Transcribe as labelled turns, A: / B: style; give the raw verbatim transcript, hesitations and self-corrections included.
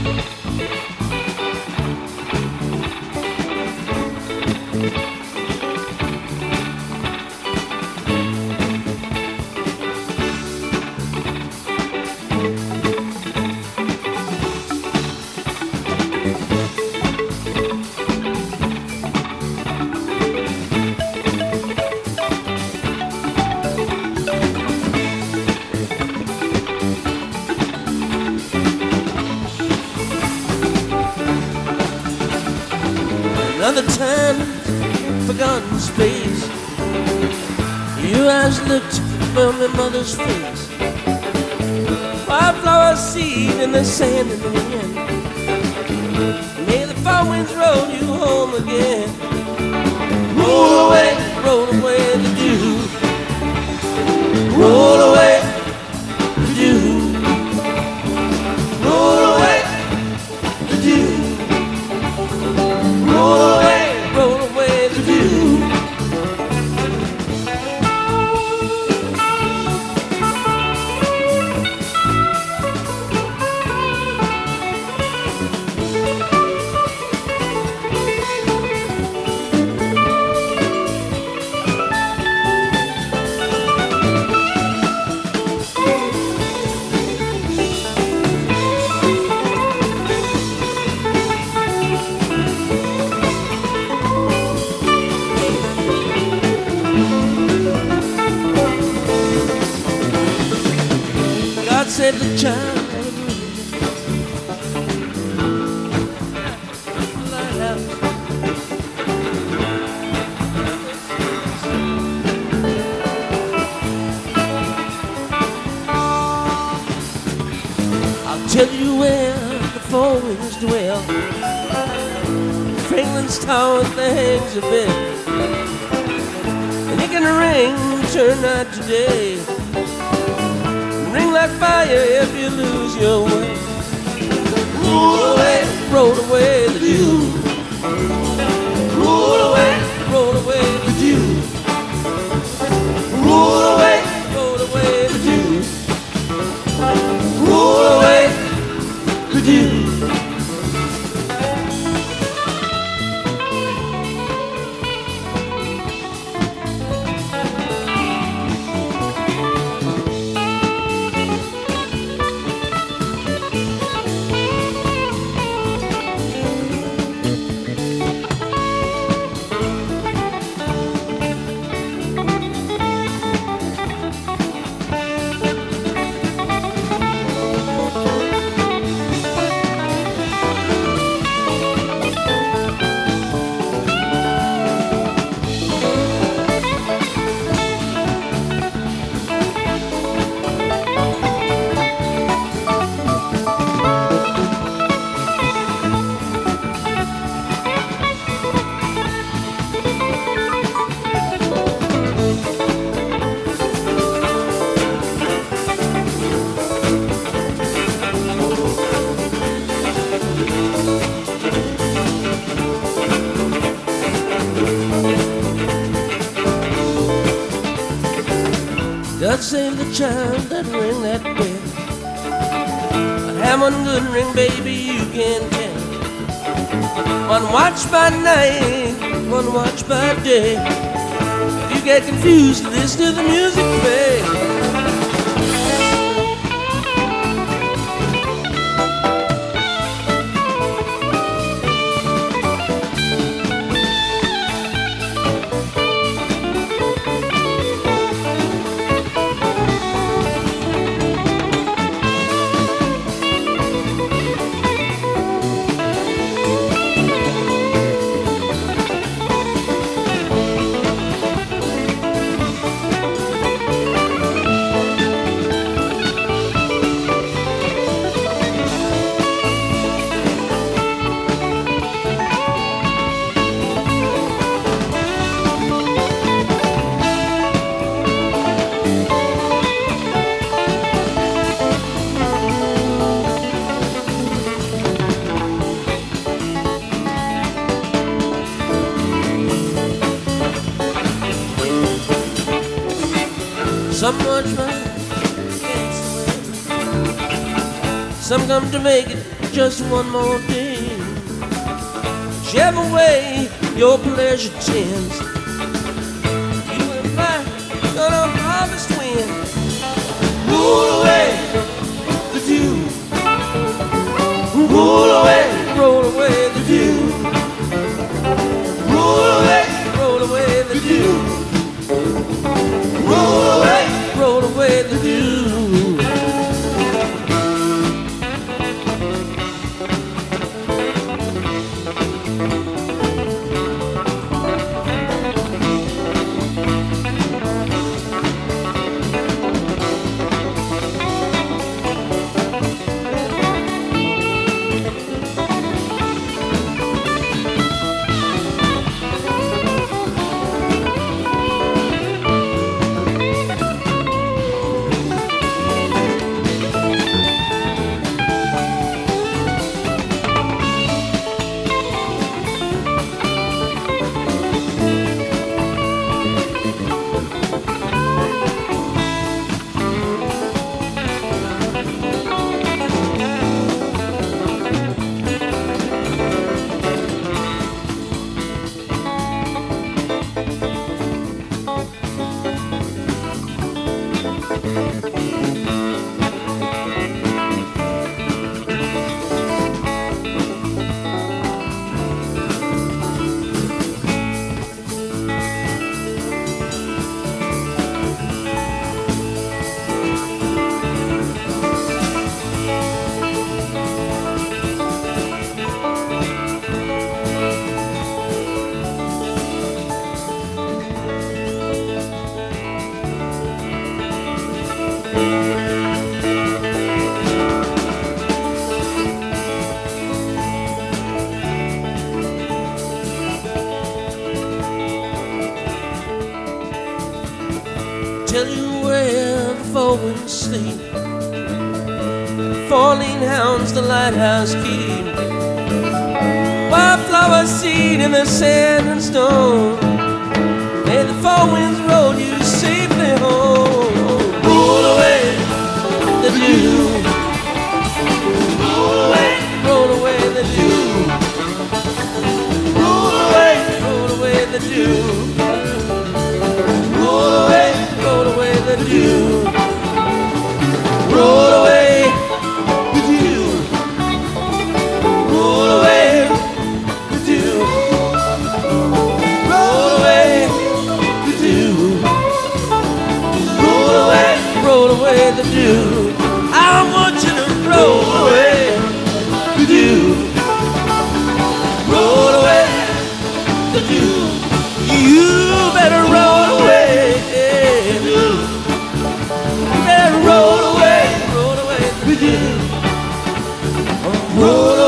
A: Another time, forgotten space. Your eyes looked from your mother's face. Wildflower seed in the sand in the wind. May the far winds roll you home again. Roll away, roll away the dew. Roll away the dew. Roll away the dew. Roll away, roll away the dew. God said the child I'll tell you where the four winds dwell. Franklin's tower that hangs a bell, and it can ring, turn night to day. Ring like fire if you lose your way. Roll away, roll away the dew. Roll away, roll away the dew. Roll away, roll away the dew. Roll away the dew. God save the child that ring that bell. But have one good ring, baby, you can tell. One watch by night, one watch by day. If you get confused, listen to the music play. Some watch my dance away. Some come to make it just one more day. Whichever way your pleasure tends, you and I gonna harvest wind. Roll away the dew. Roll away, roll away the dew. Roll away, roll away the dew. Roll away, roll away the dew. Tell you where the four winds sleep, four-lean hounds the lighthouse keep, wildflower seed in the sand and stone. May the four winds roll you safely home. Roll away the dew. Roll away, roll away the dew. Roll away, roll away the dew. Roll away, roll away the dew. Roll away the dew. Roll away the dew. Roll away the dew. Roll away, roll away the dew. I want you to roll away the dew. Roll away the dew. You better roll away. Roll away, roll away the dew. Roll